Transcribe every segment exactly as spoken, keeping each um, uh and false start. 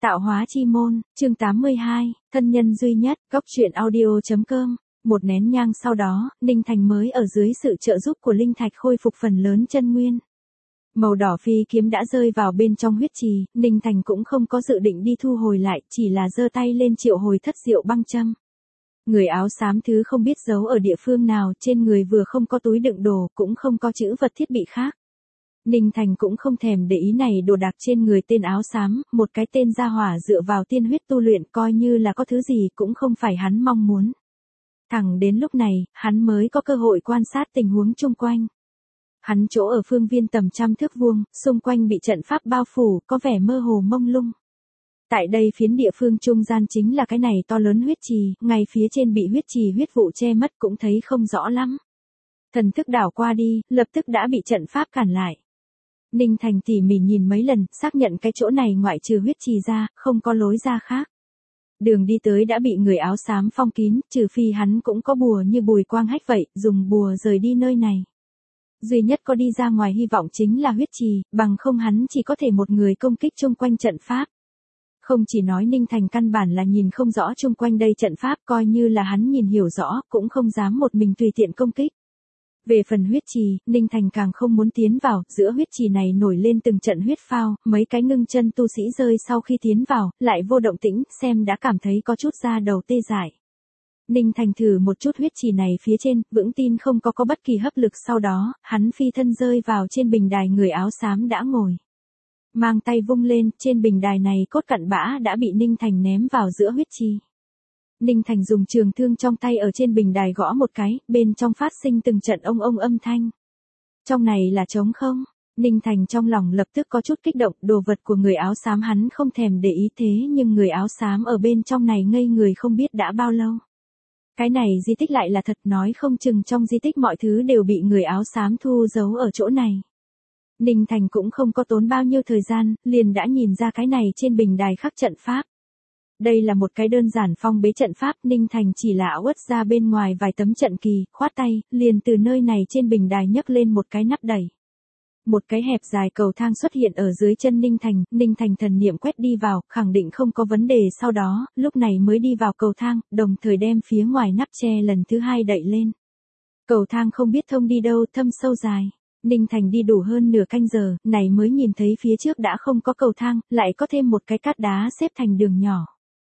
Tạo hóa chi môn, chương tám mươi hai, thân nhân duy nhất, góc truyện audio.com. Một nén nhang sau đó, Ninh Thành mới ở dưới sự trợ giúp của linh thạch khôi phục phần lớn chân nguyên. Màu đỏ phi kiếm đã rơi vào bên trong huyết trì, Ninh Thành cũng không có dự định đi thu hồi lại, chỉ là giơ tay lên triệu hồi thất diệu băng châm. Người áo xám thứ không biết giấu ở địa phương nào, trên người vừa không có túi đựng đồ, cũng không có chữ vật thiết bị khác. Ninh Thành cũng không thèm để ý này đồ đạc trên người tên áo xám, một cái tên gia hỏa dựa vào tiên huyết tu luyện coi như là có thứ gì cũng không phải hắn mong muốn. Thẳng đến lúc này, hắn mới có cơ hội quan sát tình huống chung quanh. Hắn chỗ ở phương viên tầm trăm thước vuông, xung quanh bị trận pháp bao phủ, có vẻ mơ hồ mông lung. Tại đây phiến địa phương trung gian chính là cái này to lớn huyết trì, ngay phía trên bị huyết trì huyết vụ che mất cũng thấy không rõ lắm. Thần thức đảo qua đi, lập tức đã bị trận pháp cản lại. Ninh Thành tỉ mỉ nhìn mấy lần, xác nhận cái chỗ này ngoại trừ huyết trì ra, không có lối ra khác. Đường đi tới đã bị người áo xám phong kín, trừ phi hắn cũng có bùa như Bùi Quang Hách vậy, dùng bùa rời đi nơi này. Duy nhất có đi ra ngoài hy vọng chính là huyết trì, bằng không hắn chỉ có thể một người công kích chung quanh trận pháp. Không chỉ nói Ninh Thành căn bản là nhìn không rõ chung quanh đây trận pháp, coi như là hắn nhìn hiểu rõ, cũng không dám một mình tùy tiện công kích. Về phần huyết trì, Ninh Thành càng không muốn tiến vào, giữa huyết trì này nổi lên từng trận huyết phao, mấy cái ngưng chân tu sĩ rơi sau khi tiến vào, lại vô động tĩnh, xem đã cảm thấy có chút da đầu tê dại. Ninh Thành thử một chút huyết trì này phía trên, vững tin không có có bất kỳ hấp lực, sau đó, hắn phi thân rơi vào trên bình đài người áo xám đã ngồi. Mang tay vung lên, trên bình đài này cốt cặn bã đã bị Ninh Thành ném vào giữa huyết trì. Ninh Thành dùng trường thương trong tay ở trên bình đài gõ một cái, bên trong phát sinh từng trận ông ông âm thanh. Trong này là trống không? Ninh Thành trong lòng lập tức có chút kích động, đồ vật của người áo xám hắn không thèm để ý, thế nhưng người áo xám ở bên trong này ngây người không biết đã bao lâu. Cái này di tích lại là thật, nói không chừng trong di tích mọi thứ đều bị người áo xám thu giấu ở chỗ này. Ninh Thành cũng không có tốn bao nhiêu thời gian, liền đã nhìn ra cái này trên bình đài khắc trận pháp. Đây là một cái đơn giản phong bế trận pháp, Ninh Thành chỉ là uất ra bên ngoài vài tấm trận kỳ, khoát tay, liền từ nơi này trên bình đài nhấc lên một cái nắp đẩy. Một cái hẹp dài cầu thang xuất hiện ở dưới chân Ninh Thành, Ninh Thành thần niệm quét đi vào, khẳng định không có vấn đề, sau đó, lúc này mới đi vào cầu thang, đồng thời đem phía ngoài nắp che lần thứ hai đậy lên. Cầu thang không biết thông đi đâu, thâm sâu dài. Ninh Thành đi đủ hơn nửa canh giờ, này mới nhìn thấy phía trước đã không có cầu thang, lại có thêm một cái cát đá xếp thành đường nhỏ.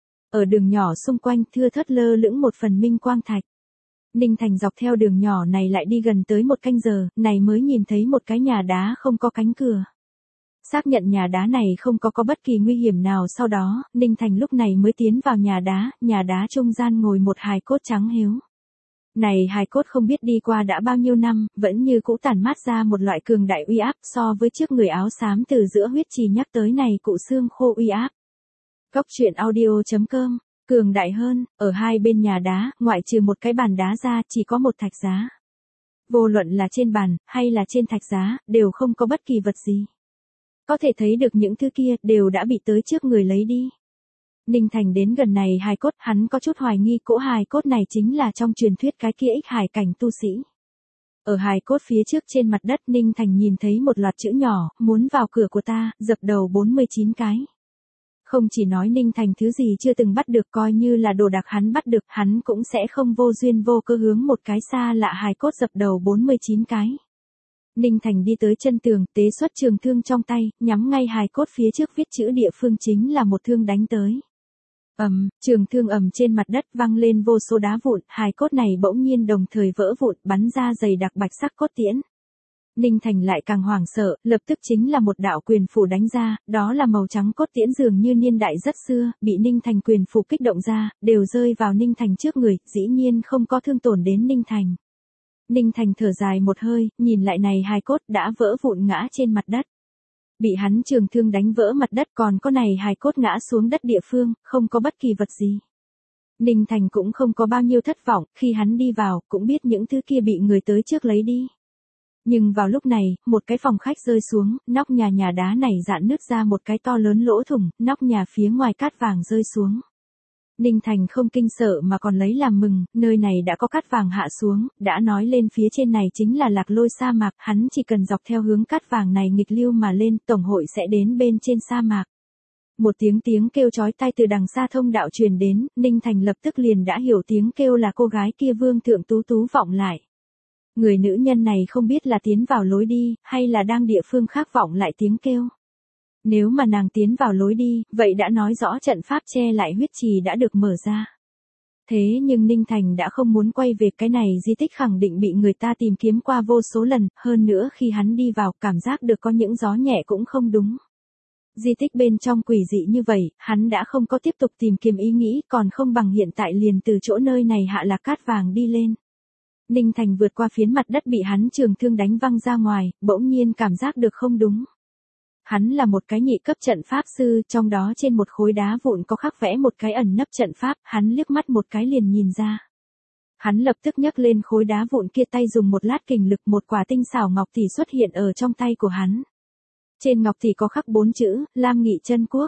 Ở đường nhỏ xung quanh thưa thớt lơ lửng một phần minh quang thạch. Ninh Thành dọc theo đường nhỏ này lại đi gần tới một canh giờ, này mới nhìn thấy một cái nhà đá không có cánh cửa. Xác nhận nhà đá này không có có bất kỳ nguy hiểm nào, sau đó, Ninh Thành lúc này mới tiến vào nhà đá, nhà đá trung gian ngồi một hài cốt trắng hiếu. Này hài cốt không biết đi qua đã bao nhiêu năm, vẫn như cũ tản mát ra một loại cường đại uy áp, so với trước người áo xám từ giữa huyết trì nhắc tới này cụ xương khô uy áp. Góc truyện audio.com, cường đại hơn, ở hai bên nhà đá, ngoại trừ một cái bàn đá ra, chỉ có một thạch giá. Vô luận là trên bàn, hay là trên thạch giá, đều không có bất kỳ vật gì. Có thể thấy được những thứ kia, đều đã bị tới trước người lấy đi. Ninh Thành đến gần này hài cốt, hắn có chút hoài nghi cỗ hài cốt này chính là trong truyền thuyết cái kia ích hải cảnh tu sĩ. Ở hài cốt phía trước trên mặt đất, Ninh Thành nhìn thấy một loạt chữ nhỏ, muốn vào cửa của ta, dập đầu bốn mươi chín cái. Không chỉ nói Ninh Thành thứ gì chưa từng bắt được, coi như là đồ đạc hắn bắt được, hắn cũng sẽ không vô duyên vô cơ hướng một cái xa lạ hài cốt dập đầu bốn mươi chín cái. Ninh Thành đi tới chân tường, tế xuất trường thương trong tay, nhắm ngay hài cốt phía trước viết chữ địa phương chính là một thương đánh tới. Ầm, um, trường thương ầm trên mặt đất văng lên vô số đá vụn, hài cốt này bỗng nhiên đồng thời vỡ vụn, bắn ra dày đặc bạch sắc cốt tiễn. Ninh Thành lại càng hoảng sợ, lập tức chính là một đạo quyền phủ đánh ra, đó là màu trắng cốt tiễn dường như niên đại rất xưa, bị Ninh Thành quyền phủ kích động ra, đều rơi vào Ninh Thành trước người, dĩ nhiên không có thương tổn đến Ninh Thành. Ninh Thành thở dài một hơi, nhìn lại này hài cốt đã vỡ vụn ngã trên mặt đất. Bị hắn trường thương đánh vỡ mặt đất, còn có này hài cốt ngã xuống đất địa phương, không có bất kỳ vật gì. Ninh Thành cũng không có bao nhiêu thất vọng, khi hắn đi vào, cũng biết những thứ kia bị người tới trước lấy đi. Nhưng vào lúc này, một cái phòng khách rơi xuống, nóc nhà nhà đá này rạn nứt ra một cái to lớn lỗ thủng, nóc nhà phía ngoài cát vàng rơi xuống. Ninh Thành không kinh sợ mà còn lấy làm mừng, nơi này đã có cát vàng hạ xuống, đã nói lên phía trên này chính là Lạc Lôi sa mạc, hắn chỉ cần dọc theo hướng cát vàng này nghịch lưu mà lên, tổng hội sẽ đến bên trên sa mạc. Một tiếng tiếng kêu chói tai từ đằng xa thông đạo truyền đến, Ninh Thành lập tức liền đã hiểu tiếng kêu là cô gái kia Vương Thượng Tú Tú vọng lại. Người nữ nhân này không biết là tiến vào lối đi, hay là đang địa phương khác vọng lại tiếng kêu. Nếu mà nàng tiến vào lối đi, vậy đã nói rõ trận pháp che lại huyết trì đã được mở ra. Thế nhưng Ninh Thành đã không muốn quay về, cái này di tích khẳng định bị người ta tìm kiếm qua vô số lần, hơn nữa khi hắn đi vào cảm giác được có những gió nhẹ cũng không đúng. Di tích bên trong quỷ dị như vậy, hắn đã không có tiếp tục tìm kiếm ý nghĩ, còn không bằng hiện tại liền từ chỗ nơi này hạ lạc cát vàng đi lên. Ninh Thành vượt qua phiến mặt đất bị hắn trường thương đánh văng ra ngoài, bỗng nhiên cảm giác được không đúng. Hắn là một cái nhị cấp trận pháp sư, trong đó trên một khối đá vụn có khắc vẽ một cái ẩn nấp trận pháp, hắn liếc mắt một cái liền nhìn ra. Hắn lập tức nhấc lên khối đá vụn kia, tay dùng một lát kình lực, một quả tinh xảo ngọc tỷ xuất hiện ở trong tay của hắn. Trên ngọc tỷ có khắc bốn chữ, Lam Nghị Chân Quốc.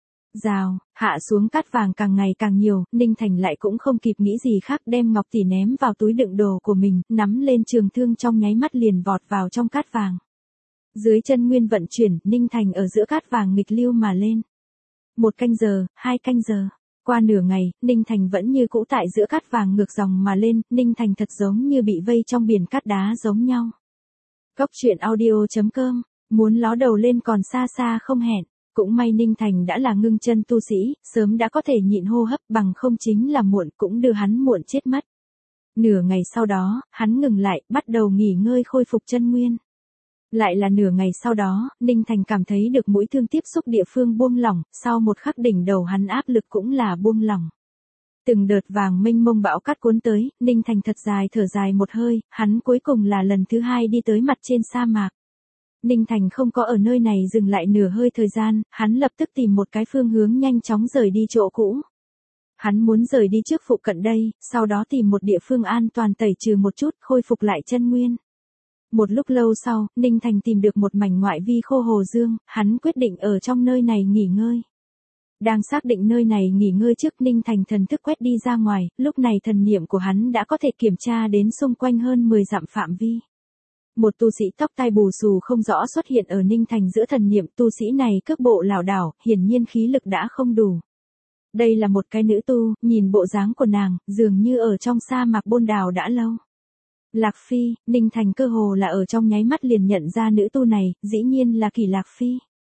Rào, hạ xuống cát vàng càng ngày càng nhiều, Ninh Thành lại cũng không kịp nghĩ gì khác, đem ngọc tỷ ném vào túi đựng đồ của mình, nắm lên trường thương trong nháy mắt liền vọt vào trong cát vàng. Dưới chân nguyên vận chuyển, Ninh Thành ở giữa cát vàng nghịch lưu mà lên. Một canh giờ, hai canh giờ. Qua nửa ngày, Ninh Thành vẫn như cũ tại giữa cát vàng ngược dòng mà lên, Ninh Thành thật giống như bị vây trong biển cát đá giống nhau. Cốc truyện audio chấm com, muốn ló đầu lên còn xa xa không hẹn. Cũng may Ninh Thành đã là ngưng chân tu sĩ, sớm đã có thể nhịn hô hấp, bằng không chính là muộn cũng đưa hắn muộn chết mất. Nửa ngày sau đó, hắn ngừng lại, bắt đầu nghỉ ngơi khôi phục chân nguyên. Lại là nửa ngày sau đó, Ninh Thành cảm thấy được mũi thương tiếp xúc địa phương buông lỏng, sau một khắc đỉnh đầu hắn áp lực cũng là buông lỏng. Từng đợt vàng mênh mông bão cát cuốn tới, Ninh Thành thật dài thở dài một hơi, hắn cuối cùng là lần thứ hai đi tới mặt trên sa mạc. Ninh Thành không có ở nơi này dừng lại nửa hơi thời gian, hắn lập tức tìm một cái phương hướng nhanh chóng rời đi chỗ cũ. Hắn muốn rời đi trước phụ cận đây, sau đó tìm một địa phương an toàn tẩy trừ một chút, khôi phục lại chân nguyên. Một lúc lâu sau, Ninh Thành tìm được một mảnh ngoại vi khô hồ dương, hắn quyết định ở trong nơi này nghỉ ngơi. Đang xác định nơi này nghỉ ngơi trước, Ninh Thành thần thức quét đi ra ngoài, lúc này thần niệm của hắn đã có thể kiểm tra đến xung quanh hơn mười dặm phạm vi. Một tu sĩ tóc tai bù xù không rõ xuất hiện ở Ninh Thành giữa thần niệm, tu sĩ này cước bộ lảo đảo, hiển nhiên khí lực đã không đủ. Đây là một cái nữ tu, nhìn bộ dáng của nàng, dường như ở trong sa mạc bôn đào đã lâu. Lạc Phi, Ninh Thành cơ hồ là ở trong nháy mắt liền nhận ra nữ tu này, dĩ nhiên là Kỳ Lạc Phi.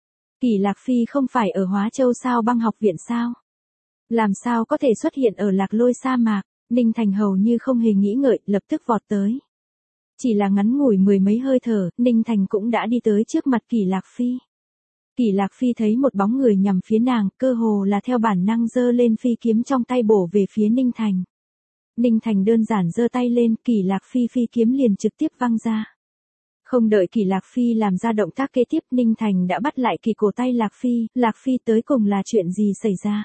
Kỳ Lạc Phi không phải ở Hóa Châu sao băng học viện sao? Làm sao có thể xuất hiện ở Lạc Lôi sa mạc? Ninh Thành hầu như không hề nghĩ ngợi, lập tức vọt tới. Chỉ là ngắn ngủi mười mấy hơi thở, Ninh Thành cũng đã đi tới trước mặt Kỳ Lạc Phi. Kỳ Lạc Phi thấy một bóng người nhằm phía nàng, cơ hồ là theo bản năng giơ lên phi kiếm trong tay bổ về phía Ninh Thành. Ninh Thành đơn giản giơ tay lên, Kỳ Lạc Phi phi kiếm liền trực tiếp văng ra. Không đợi Kỳ Lạc Phi làm ra động tác kế tiếp, Ninh Thành đã bắt lại kỳ cổ tay Lạc Phi, Lạc Phi tới cùng là chuyện gì xảy ra?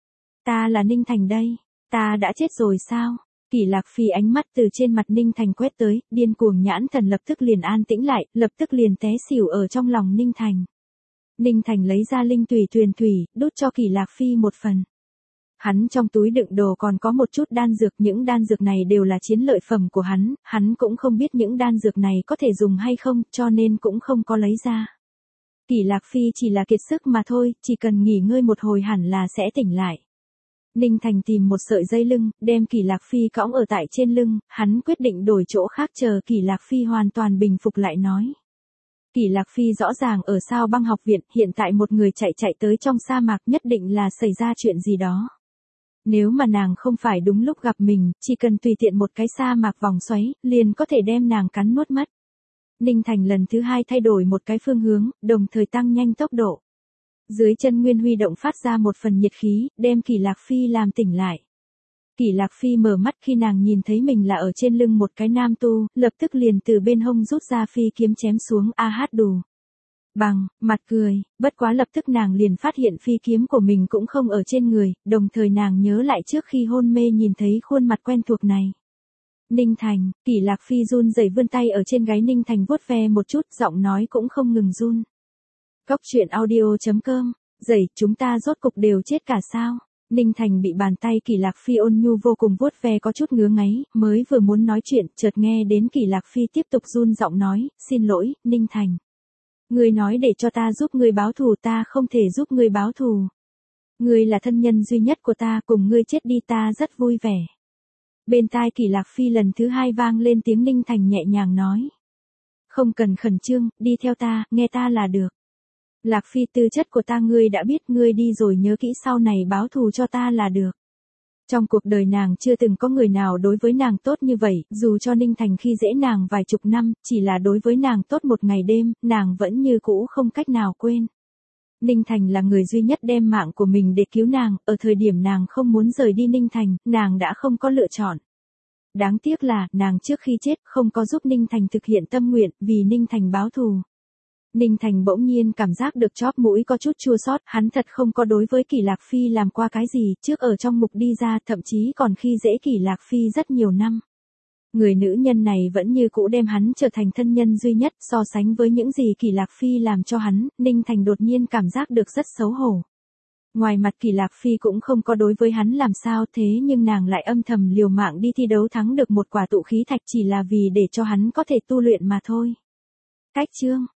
Ta là Ninh Thành đây, ta đã chết rồi sao? Kỳ Lạc Phi ánh mắt từ trên mặt Ninh Thành quét tới, điên cuồng nhãn thần lập tức liền an tĩnh lại, lập tức liền té xỉu ở trong lòng Ninh Thành. Ninh Thành lấy ra linh tùy tuyền thủy, đút cho Kỳ Lạc Phi một phần. Hắn trong túi đựng đồ còn có một chút đan dược, những đan dược này đều là chiến lợi phẩm của hắn, hắn cũng không biết những đan dược này có thể dùng hay không, cho nên cũng không có lấy ra. Kỳ Lạc Phi chỉ là kiệt sức mà thôi, chỉ cần nghỉ ngơi một hồi hẳn là sẽ tỉnh lại. Ninh Thành tìm một sợi dây lưng, đem Kỳ Lạc Phi cõng ở tại trên lưng, hắn quyết định đổi chỗ khác chờ Kỳ Lạc Phi hoàn toàn bình phục lại nói. Kỳ Lạc Phi rõ ràng ở sao băng học viện, hiện tại một người chạy chạy tới trong sa mạc nhất định là xảy ra chuyện gì đó. Nếu mà nàng không phải đúng lúc gặp mình, chỉ cần tùy tiện một cái sa mạc vòng xoáy, liền có thể đem nàng cắn nuốt mất. Ninh Thành lần thứ hai thay đổi một cái phương hướng, đồng thời tăng nhanh tốc độ. Dưới chân nguyên huy động phát ra một phần nhiệt khí, đem Kỳ Lạc Phi làm tỉnh lại. Kỳ Lạc Phi mở mắt khi nàng nhìn thấy mình là ở trên lưng một cái nam tu, lập tức liền từ bên hông rút ra phi kiếm chém xuống, a hát đù. Bằng, mặt cười, bất quá lập tức nàng liền phát hiện phi kiếm của mình cũng không ở trên người, đồng thời nàng nhớ lại trước khi hôn mê nhìn thấy khuôn mặt quen thuộc này. Ninh Thành, Kỳ Lạc Phi run rẩy vươn tay ở trên gáy Ninh Thành vuốt ve một chút, giọng nói cũng không ngừng run. Cốc truyện audio chấm com, dậy, chúng ta rốt cục đều chết cả sao? Ninh Thành bị bàn tay Kỳ Lạc Phi ôn nhu vô cùng vuốt ve có chút ngứa ngáy, mới vừa muốn nói chuyện, chợt nghe đến Kỳ Lạc Phi tiếp tục run giọng nói, xin lỗi, Ninh Thành. Ngươi nói để cho ta giúp ngươi báo thù, ta không thể giúp ngươi báo thù. Ngươi là thân nhân duy nhất của ta, cùng ngươi chết đi ta rất vui vẻ. Bên tai Kỷ Lạc Phi lần thứ hai vang lên tiếng Ninh Thành nhẹ nhàng nói. Không cần khẩn trương, đi theo ta, nghe ta là được. Lạc Phi, tư chất của ta ngươi đã biết, ngươi đi rồi nhớ kỹ sau này báo thù cho ta là được. Trong cuộc đời nàng chưa từng có người nào đối với nàng tốt như vậy, dù cho Ninh Thành khi dễ nàng vài chục năm, chỉ là đối với nàng tốt một ngày đêm, nàng vẫn như cũ không cách nào quên. Ninh Thành là người duy nhất đem mạng của mình để cứu nàng, ở thời điểm nàng không muốn rời đi Ninh Thành, nàng đã không có lựa chọn. Đáng tiếc là, nàng trước khi chết không có giúp Ninh Thành thực hiện tâm nguyện, vì Ninh Thành báo thù. Ninh Thành bỗng nhiên cảm giác được chóp mũi có chút chua xót, hắn thật không có đối với Kỷ Lạc Phi làm qua cái gì, trước ở trong ngục đi ra, thậm chí còn khi dễ Kỷ Lạc Phi rất nhiều năm. Người nữ nhân này vẫn như cũ đem hắn trở thành thân nhân duy nhất, so sánh với những gì Kỷ Lạc Phi làm cho hắn, Ninh Thành đột nhiên cảm giác được rất xấu hổ. Ngoài mặt Kỷ Lạc Phi cũng không có đối với hắn làm sao, thế nhưng nàng lại âm thầm liều mạng đi thi đấu thắng được một quả tụ khí thạch chỉ là vì để cho hắn có thể tu luyện mà thôi. Cách chương